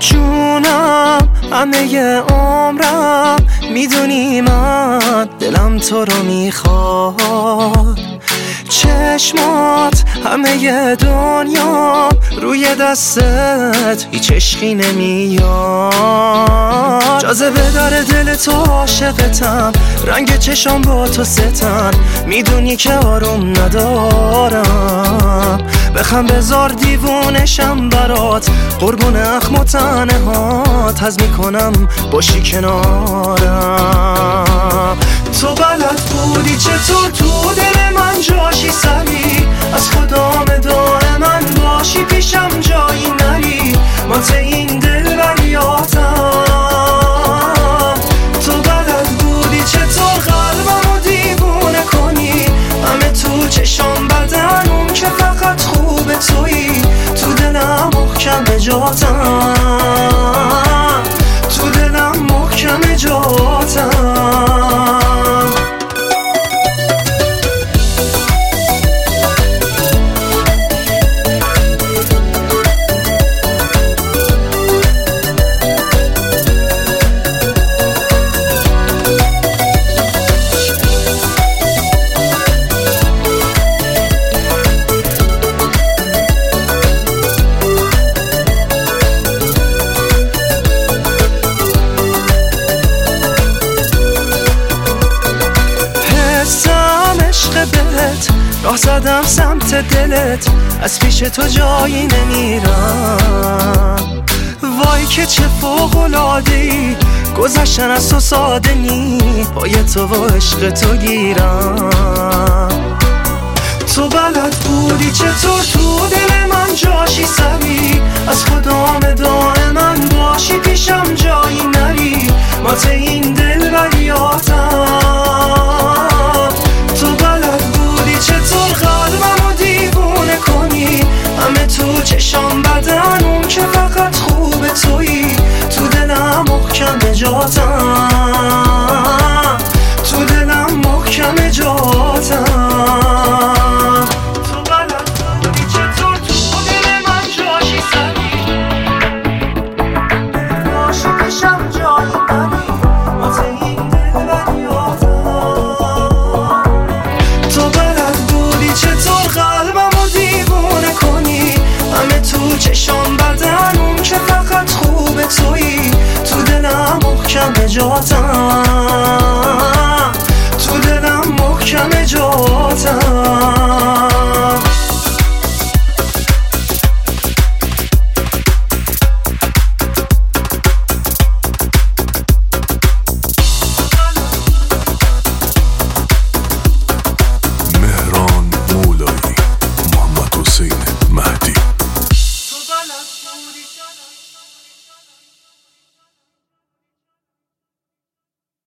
جونم همه عمرم میدونی من دلم تو رو میخواد، چشمات همه دنیا روی دستت هیچ عشقی نمیاد. جاذبه داره دل تو عاشقتم، رنگ چشام با تو ستن، میدونی که آروم ندارم. بخم بذار دیوونشم برات، قربون اخم و تنهات هز میکنم باشی کنارم. تو بلد بودی چطور تو دل من جاشی سری، از خدا مدار من باشی پیشم جایی نری، مات این دل بریاتم. تو بلد بودی چطور قلبمو دیوونه کنی، همه تو چشام بدنم که فقط خوب تویی، تو دلم محکم جاتم، تو دلم محکم جاتم. راه زدم سمت دلت، از پیش تو جایی نمیرم. وای که چه فوق‌العاده‌ای، گذشتن از تو ساده نی، پای تو و عشق تو گیرم. تو بلد بودی چطور تو دل من جاشی سری، از خدا مدار من باشی پیشم جایی نری، مات این دل بریاتم. تو بلد بودی چطور قلبمو دیوونه کنی، همه تو چشام بدنم که فقط خوب تویی، تو دلم محکم جاتم، تو دلم محکم جاتم. تو بلد بودی چطور تو دل من جاشی سری، باشی پیشم جایی نری، مات این دل بریاتم. تو بلد بودی چطور قلبمو دیوونه کنی، همه تو چشام بدنم که فقط خوب تویی، تو دلم محکم جاتم، تو دلم محکم جاتم. مولایی محمد حسین مهدی. تو بلد بودی